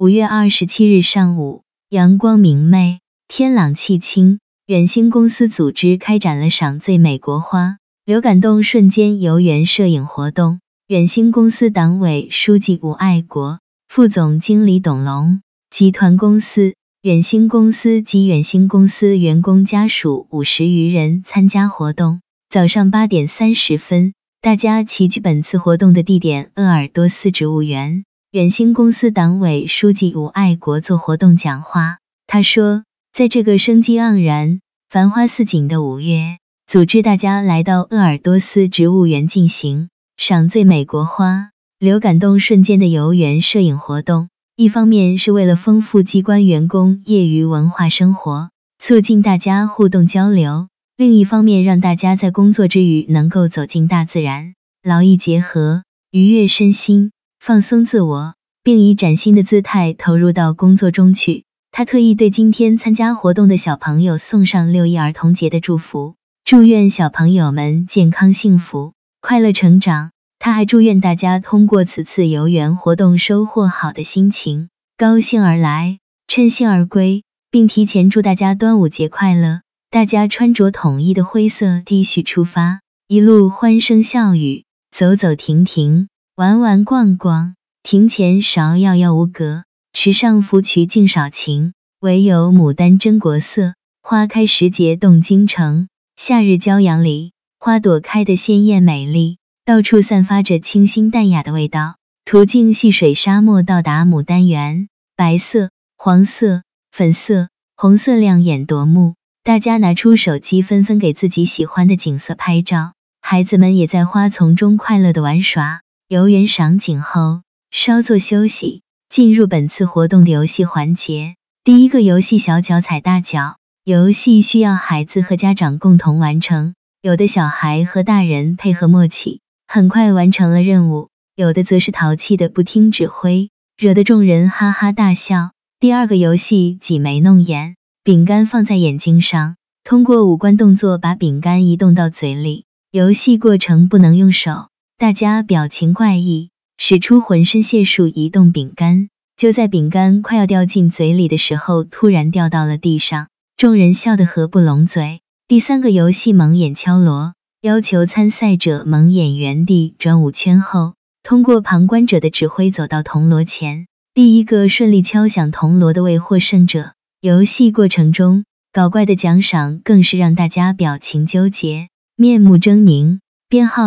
5月27日上午，阳光明媚，天朗气清，远星公司组织开展了赏最美国花、流感动瞬间游园摄影活动。远星公司党委书记吴爱国、副总经理董龙，集团公司、远星公司及远星公司员工家属50余人参加活动。早上8点30分，大家齐聚本次活动的地点鄂尔多斯植物园。远星公司党委书记吴爱国做活动讲话，他说，在这个生机盎然、繁花似锦的5月，组织大家来到鄂尔多斯植物园进行赏最美国花、流感动瞬间的游园摄影活动，一方面是为了丰富机关员工业余文化生活，促进大家互动交流，另一方面让大家在工作之余能够走进大自然，劳逸结合，愉悦身心，放松自我，并以崭新的姿态投入到工作中去。他特意对今天参加活动的小朋友送上6一儿童节的祝福，祝愿小朋友们健康幸福，快乐成长。他还祝愿大家通过此次游园活动收获好的心情，高兴而来，称心而归，并提前祝大家端午节快乐。大家穿着统一的灰色 T 恤出发，一路欢声笑语，走走停停，玩玩逛逛，庭前芍药妖无格，池上芙蕖净少情，唯有牡丹真国色，花开时节动京城。夏日骄阳里，花朵开得鲜艳美丽，到处散发着清新淡雅的味道。途经细水沙漠到达牡丹园，白色、黄色、粉色、红色亮眼夺目，大家拿出手机纷纷给自己喜欢的景色拍照，孩子们也在花丛中快乐地玩耍。游园赏景后，稍作休息，进入本次活动的游戏环节。第一个游戏小脚踩大脚，游戏需要孩子和家长共同完成，有的小孩和大人配合默契，很快完成了任务，有的则是淘气的不听指挥，惹得众人哈哈大笑。第二个游戏挤眉弄眼，饼干放在眼睛上，通过五官动作把饼干移动到嘴里，游戏过程不能用手，大家表情怪异，使出浑身解数移动饼干，就在饼干快要掉进嘴里的时候，突然掉到了地上，众人笑得合不拢嘴。第三个游戏蒙眼敲锣，要求参赛者蒙眼原地转5圈后，通过旁观者的指挥走到铜锣前，第一个顺利敲响铜锣的为获胜者。游戏过程中，搞怪的奖赏更是让大家表情纠结，面目狰狞。编号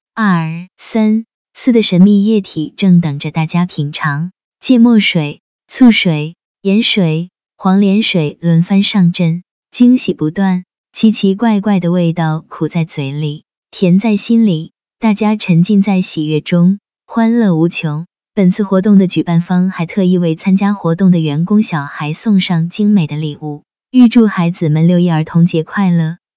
1、2、3、4的神秘液体正等着大家品尝，芥末水、醋水、盐水、黄连水轮番上阵，惊喜不断，奇奇怪怪的味道苦在嘴里，甜在心里，大家沉浸在喜悦中，欢乐无穷。本次活动的举办方还特意为参加活动的员工小孩送上精美的礼物，预祝孩子们6一儿童节快乐。